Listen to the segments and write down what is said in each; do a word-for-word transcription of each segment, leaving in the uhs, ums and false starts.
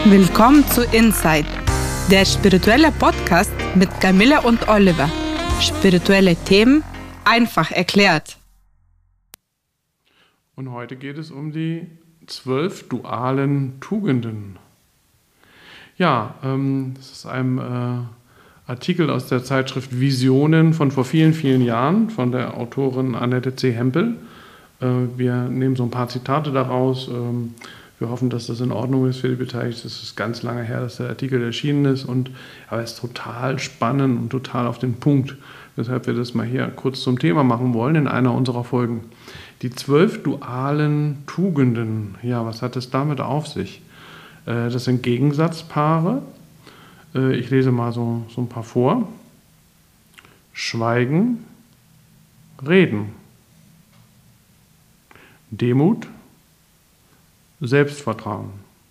Willkommen zu Insight, der spirituelle Podcast mit Camilla und Oliver. Spirituelle Themen einfach erklärt. Und heute geht es um die zwölf dualen Tugenden. Ja, ähm, das ist ein äh, Artikel aus der Zeitschrift Visionen von vor vielen, vielen Jahren von der Autorin Annette C. Hempel. Äh, wir nehmen so ein paar Zitate daraus. Ähm, wir hoffen, dass das in Ordnung ist für die Beteiligten. Es ist ganz lange her, dass der Artikel erschienen ist, und, aber er ist total spannend und total auf den Punkt, weshalb wir das mal hier kurz zum Thema machen wollen in einer unserer Folgen. Die zwölf dualen Tugenden, ja, was hat es damit auf sich? Äh, das sind Gegensatzpaare. Äh, ich lese mal so, so ein paar vor. Schweigen, Reden, Demut, Selbstvertrauen,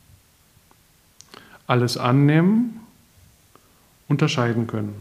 alles annehmen, unterscheiden können.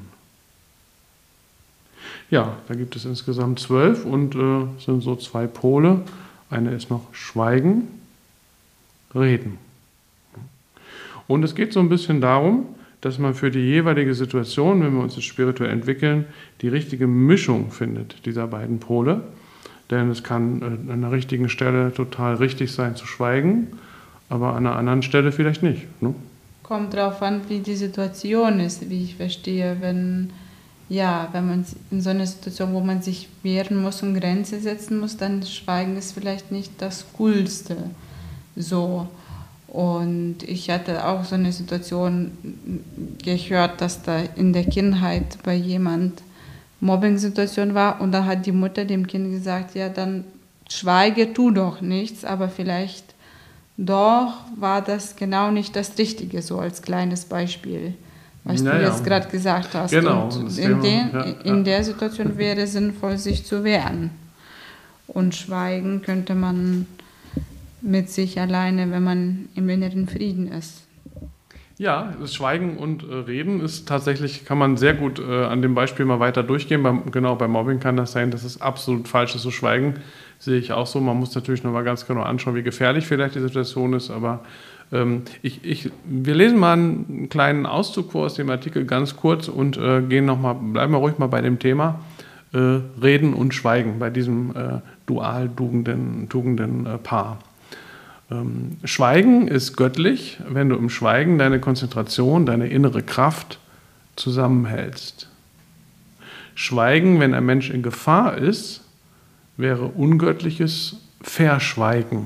Ja, da gibt es insgesamt zwölf und äh, sind so zwei Pole. Eine ist noch Schweigen, Reden. Und es geht so ein bisschen darum, dass man für die jeweilige Situation, wenn wir uns jetzt spirituell entwickeln, die richtige Mischung findet dieser beiden Pole. Denn es kann an der richtigen Stelle total richtig sein zu schweigen, aber an einer anderen Stelle vielleicht nicht. Ne? Kommt darauf an, wie die Situation ist, wie ich verstehe. Wenn, ja, wenn man in so einer Situation, wo man sich wehren muss und Grenze setzen muss, dann Schweigen ist vielleicht nicht das Coolste. So. Und ich hatte auch so eine Situation gehört, dass da in der Kindheit bei jemand Mobbing-Situation war, und dann hat die Mutter dem Kind gesagt, ja, dann schweige, tu doch nichts, aber vielleicht doch war das genau nicht das Richtige, so als kleines Beispiel, was naja. du jetzt gerade gesagt hast. Genau. Und in, den, ja, in ja. der Situation wäre es sinnvoll, sich zu wehren. Und schweigen könnte man mit sich alleine, wenn man im inneren Frieden ist. Ja, das Schweigen und äh, Reden ist tatsächlich, kann man sehr gut äh, an dem Beispiel mal weiter durchgehen. Beim, genau, bei Mobbing kann das sein, dass es absolut falsch ist zu schweigen. Sehe ich auch so. Man muss natürlich noch mal ganz genau anschauen, wie gefährlich vielleicht die Situation ist. Aber ähm, ich, ich, wir lesen mal einen kleinen Auszug vor aus dem Artikel ganz kurz und äh, gehen noch mal, bleiben wir ruhig mal bei dem Thema äh, Reden und Schweigen, bei diesem äh, dual tugenden, tugenden äh, Paar. Schweigen ist göttlich, wenn du im Schweigen deine Konzentration, deine innere Kraft zusammenhältst. Schweigen, wenn ein Mensch in Gefahr ist, wäre ungöttliches Verschweigen.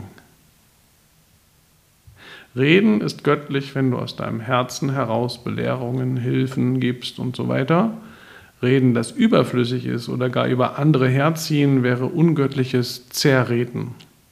Reden ist göttlich, wenn du aus deinem Herzen heraus Belehrungen, Hilfen gibst und so weiter. Reden, das überflüssig ist oder gar über andere herziehen, wäre ungöttliches Zerreden.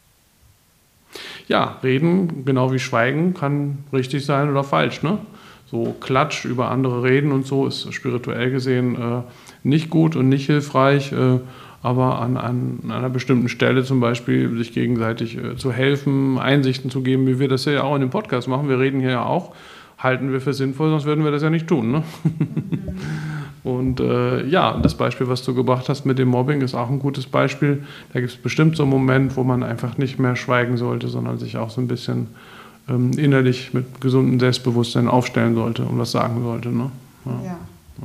Ja, Reden, genau wie Schweigen, kann richtig sein oder falsch. Ne? So Klatsch über andere reden und so ist spirituell gesehen äh, nicht gut und nicht hilfreich, äh, aber an, an, an einer bestimmten Stelle zum Beispiel sich gegenseitig äh, zu helfen, Einsichten zu geben, wie wir das ja auch in dem Podcast machen. Wir reden hier ja auch, halten wir für sinnvoll, sonst würden wir das ja nicht tun. Ne? Und äh, ja, das Beispiel, was du gebracht hast mit dem Mobbing, ist auch ein gutes Beispiel. Da gibt es bestimmt so einen Moment, wo man einfach nicht mehr schweigen sollte, sondern sich auch so ein bisschen ähm, innerlich mit gesundem Selbstbewusstsein aufstellen sollte und was sagen sollte. Ne? Ja. Ja.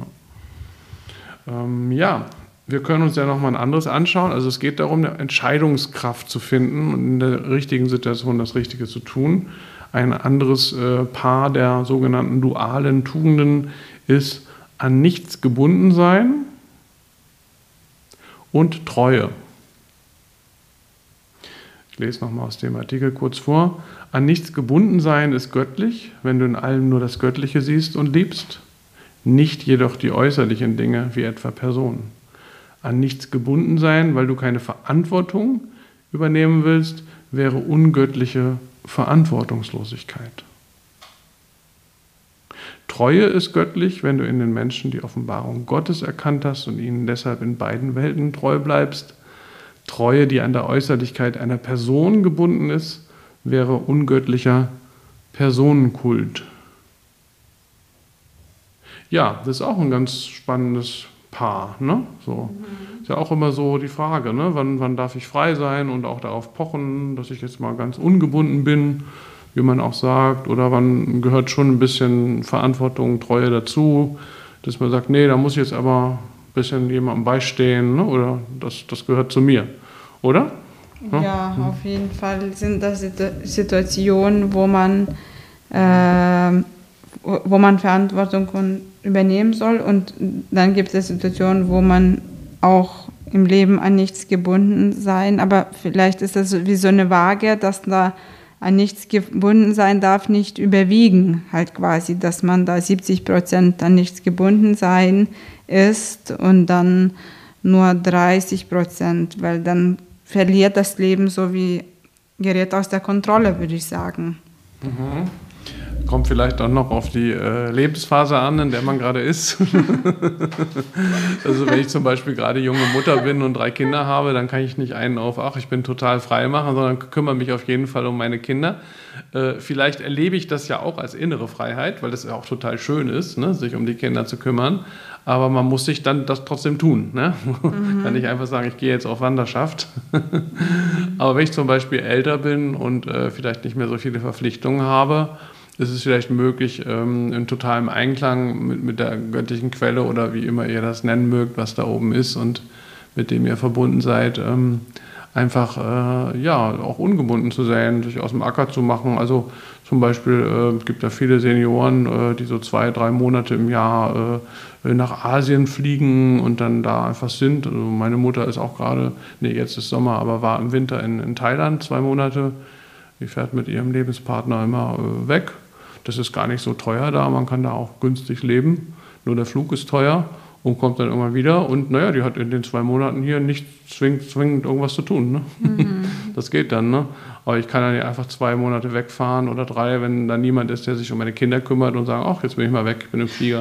Ja. Ähm, ja, wir können uns ja nochmal ein anderes anschauen. Also es geht darum, eine Entscheidungskraft zu finden und in der richtigen Situation das Richtige zu tun. Ein anderes äh, Paar der sogenannten dualen Tugenden ist an nichts gebunden sein und Treue. Ich lese nochmal aus dem Artikel kurz vor. An nichts gebunden sein ist göttlich, wenn du in allem nur das Göttliche siehst und liebst, nicht jedoch die äußerlichen Dinge, wie etwa Personen. An nichts gebunden sein, weil du keine Verantwortung übernehmen willst, wäre ungöttliche Verantwortungslosigkeit. Treue ist göttlich, wenn du in den Menschen die Offenbarung Gottes erkannt hast und ihnen deshalb in beiden Welten treu bleibst. Treue, die an der Äußerlichkeit einer Person gebunden ist, wäre ungöttlicher Personenkult. Ja, das ist auch ein ganz spannendes Paar. Ne? So. Mhm. Ist ja auch immer so die Frage, ne? wann, wann darf ich frei sein und auch darauf pochen, dass ich jetzt mal ganz ungebunden bin. wie man auch sagt, oder wann gehört schon ein bisschen Verantwortung, Treue dazu, dass man sagt, nee, da muss ich jetzt aber ein bisschen jemandem beistehen, ne? Oder das, das gehört zu mir, oder? Ja, ja, auf jeden Fall sind das Situationen, wo man, äh, wo man Verantwortung übernehmen soll, und dann gibt es Situationen, wo man auch im Leben an nichts gebunden sein, aber vielleicht ist das wie so eine Waage, dass da an nichts gebunden sein darf, nicht überwiegen, halt quasi, dass man da siebzig Prozent an nichts gebunden sein ist und dann nur dreißig Prozent, weil dann verliert das Leben so wie gerät aus der Kontrolle, würde ich sagen. Mhm. Kommt vielleicht auch noch auf die äh, Lebensphase an, in der man gerade ist. Also wenn ich zum Beispiel gerade junge Mutter bin und drei Kinder habe, dann kann ich nicht einen auf, ach, ich bin total frei machen, sondern kümmere mich auf jeden Fall um meine Kinder. Äh, vielleicht erlebe ich das ja auch als innere Freiheit, weil das ja auch total schön ist, ne, sich um die Kinder zu kümmern. Aber man muss sich dann das trotzdem tun. Ne? Mhm. Kann nicht einfach sagen, ich gehe jetzt auf Wanderschaft. Aber wenn ich zum Beispiel älter bin und äh, vielleicht nicht mehr so viele Verpflichtungen habe, ist es vielleicht möglich, ähm, in totalem Einklang mit, mit der göttlichen Quelle oder wie immer ihr das nennen mögt, was da oben ist und mit dem ihr verbunden seid, ähm, einfach äh, ja, auch ungebunden zu sein, sich aus dem Acker zu machen. Also zum Beispiel äh, es gibt ja viele Senioren, äh, die so zwei, drei Monate im Jahr äh, nach Asien fliegen und dann da einfach sind. Also meine Mutter ist auch gerade, nee, jetzt ist Sommer, aber war im Winter in, in Thailand zwei Monate. Die fährt mit ihrem Lebenspartner immer äh, weg. Das ist gar nicht so teuer da, man kann da auch günstig leben. Nur der Flug ist teuer und kommt dann immer wieder. Und naja, die hat in den zwei Monaten hier nicht zwingend, zwingend irgendwas zu tun. Ne? Mhm. Das geht dann. Ne? Aber ich kann dann ja einfach zwei Monate wegfahren oder drei, wenn da niemand ist, der sich um meine Kinder kümmert und sagen, ach, jetzt bin ich mal weg, ich bin im Flieger.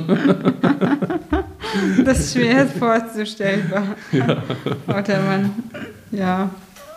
Das ist schwer vorzustellbar. Ja. Oder man, ja.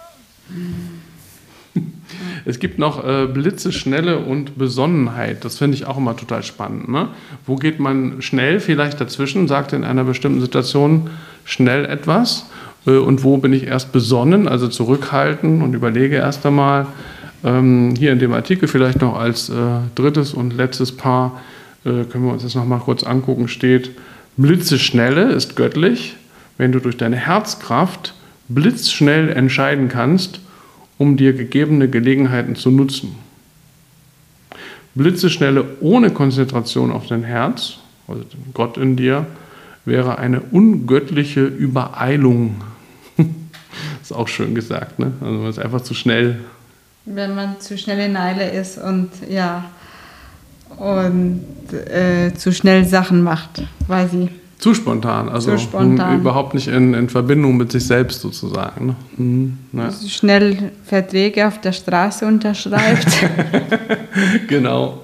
Es gibt noch äh, Blitzeschnelle und Besonnenheit. Das finde ich auch immer total spannend. Ne? Wo geht man schnell vielleicht dazwischen, sagt in einer bestimmten Situation schnell etwas äh, und wo bin ich erst besonnen, also zurückhalten und überlege erst einmal. Ähm, hier in dem Artikel vielleicht noch als äh, drittes und letztes Paar, äh, können wir uns das noch mal kurz angucken, steht, Blitzeschnelle ist göttlich, wenn du durch deine Herzkraft blitzschnell entscheiden kannst, um dir gegebene Gelegenheiten zu nutzen. Blitzeschnelle ohne Konzentration auf dein Herz, also den Gott in dir, wäre eine ungöttliche Übereilung. Ist auch schön gesagt, ne? Also man ist einfach zu schnell. Wenn man zu schnell in Eile ist und ja und äh, zu schnell Sachen macht, quasi. Zu spontan, also Zu spontan. Überhaupt nicht in, in Verbindung mit sich selbst sozusagen. Ne? Mhm, ja. Schnell Verträge auf der Straße unterschreibt. Genau.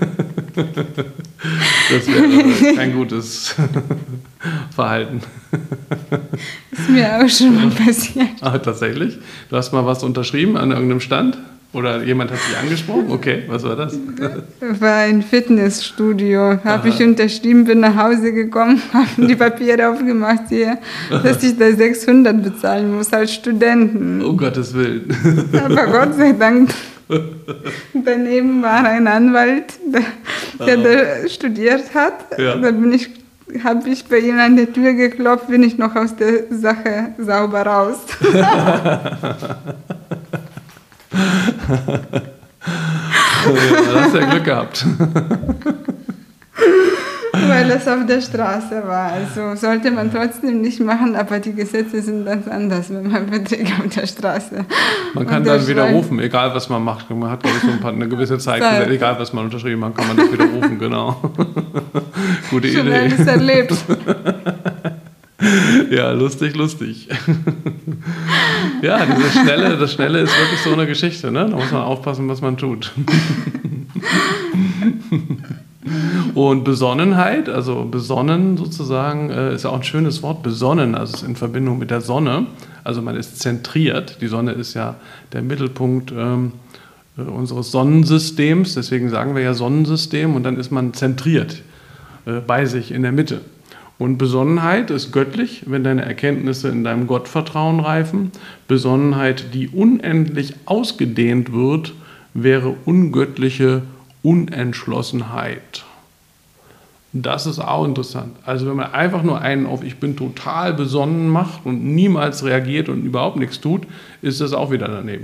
Das wäre kein gutes Verhalten. Ist mir auch schon mal passiert. Ah, tatsächlich? Du hast mal was unterschrieben an irgendeinem Stand? Oder jemand hat dich angesprochen? Okay, was war das? War ein Fitnessstudio. Habe ich unterschrieben, bin nach Hause gekommen, habe die Papiere aufgemacht hier, dass ich da sechshundert bezahlen muss als Studenten. Um Gottes Willen. Aber Gott sei Dank, daneben war ein Anwalt, der, der da studiert hat. Ja. Da bin ich, habe ich bei ihm an der Tür geklopft, bin ich noch aus der Sache sauber raus. Ja, da hast du ja Glück gehabt. Weil es auf der Straße war. Also sollte man trotzdem nicht machen, aber die Gesetze sind ganz anders, wenn man Verträge auf der Straße. Man kann dann widerrufen, egal was man macht. Man hat, glaube ich, so ein paar, eine gewisse Zeit, Zeit, egal was man unterschrieben hat, kann man das widerrufen, genau. Gute Schon Idee. Schon alles erlebt. Ja, lustig, lustig. Ja, diese Schnelle, das Schnelle ist wirklich so eine Geschichte, ne? Da muss man aufpassen, was man tut. Und Besonnenheit, also besonnen sozusagen, ist ja auch ein schönes Wort, besonnen, also ist in Verbindung mit der Sonne. Also man ist zentriert. Die Sonne ist ja der Mittelpunkt ähm, unseres Sonnensystems, deswegen sagen wir ja Sonnensystem, und dann ist man zentriert äh, bei sich in der Mitte. Und Besonnenheit ist göttlich, wenn deine Erkenntnisse in deinem Gottvertrauen reifen. Besonnenheit, die unendlich ausgedehnt wird, wäre ungöttliche Unentschlossenheit. Das ist auch interessant. Also wenn man einfach nur einen auf ich bin total besonnen macht und niemals reagiert und überhaupt nichts tut, ist das auch wieder daneben.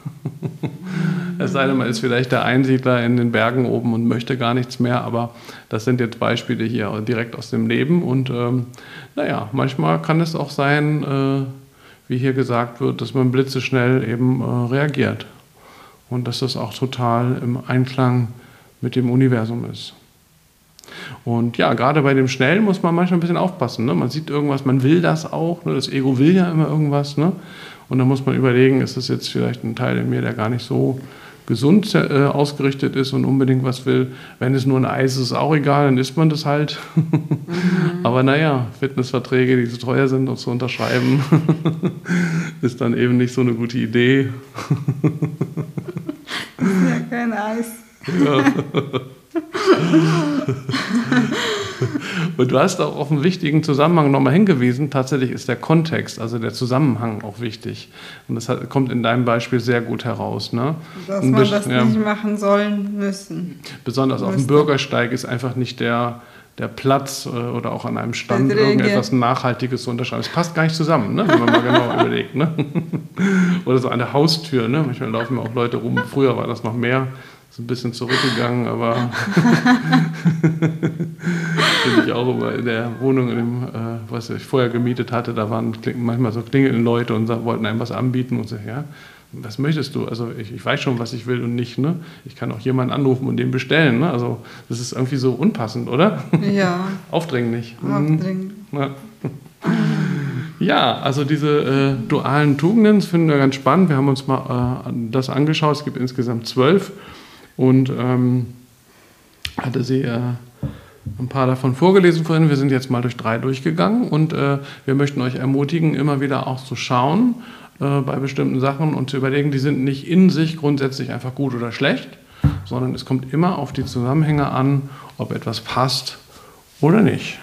Es sei denn, man ist vielleicht der Einsiedler in den Bergen oben und möchte gar nichts mehr, aber das sind jetzt Beispiele hier direkt aus dem Leben. Und ähm, naja, manchmal kann es auch sein, äh, wie hier gesagt wird, dass man blitzeschnell eben äh, reagiert. Und dass das auch total im Einklang mit dem Universum ist. Und ja, gerade bei dem Schnellen muss man manchmal ein bisschen aufpassen. Ne? Man sieht irgendwas, man will das auch. Ne? Das Ego will ja immer irgendwas. Ne? Und dann muss man überlegen, ist das jetzt vielleicht ein Teil in mir, der gar nicht so gesund äh, ausgerichtet ist und unbedingt was will. Wenn es nur ein Eis ist, ist auch egal, dann isst man das halt. Mhm. Aber naja, Fitnessverträge, die so teuer sind, um zu unterschreiben, ist dann eben nicht so eine gute Idee. Ja, kein Eis. Ja. Und du hast auch auf einen wichtigen Zusammenhang nochmal hingewiesen. Tatsächlich ist der Kontext, also der Zusammenhang auch wichtig. Und das hat, kommt in deinem Beispiel sehr gut heraus. Ne? Dass man das ja, nicht machen sollen müssen. Besonders müssen. Auf dem Bürgersteig ist einfach nicht der, der Platz oder auch an einem Stand irgendetwas Nachhaltiges zu unterschreiben. Es passt gar nicht zusammen, ne? Wenn man mal genau überlegt. Ne? Oder so an der Haustür. Ne? Manchmal laufen ja auch Leute rum. Früher war das noch mehr. Ist ein bisschen zurückgegangen, aber finde ich auch immer in der Wohnung, in dem, äh, was ich vorher gemietet hatte, da waren manchmal so klingelnde Leute und wollten einem was anbieten und so, ja, was möchtest du? Also ich, ich weiß schon, was ich will und nicht, ne? Ich kann auch jemanden anrufen und den bestellen, ne? Also das ist irgendwie so unpassend, oder? Ja. Aufdringlich. Aufdringlich. Ja. Ja, also diese äh, dualen Tugenden, das finden wir ganz spannend. Wir haben uns mal äh, das angeschaut, es gibt insgesamt zwölf. Und ähm, hatte sie äh, ein paar davon vorgelesen vorhin. Wir sind jetzt mal durch drei durchgegangen und äh, wir möchten euch ermutigen, immer wieder auch zu schauen äh, bei bestimmten Sachen und zu überlegen, die sind nicht in sich grundsätzlich einfach gut oder schlecht, sondern es kommt immer auf die Zusammenhänge an, ob etwas passt oder nicht.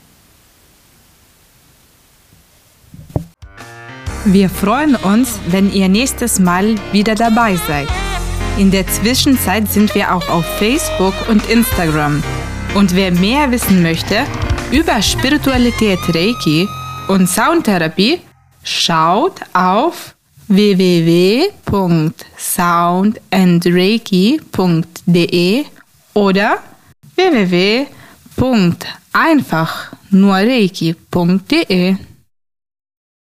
Wir freuen uns, wenn ihr nächstes Mal wieder dabei seid. In der Zwischenzeit sind wir auch auf Facebook und Instagram. Und wer mehr wissen möchte über Spiritualität, Reiki und Soundtherapie, schaut auf w w w punkt sound and reiki punkt d e oder w w w punkt einfach nur reiki punkt d e.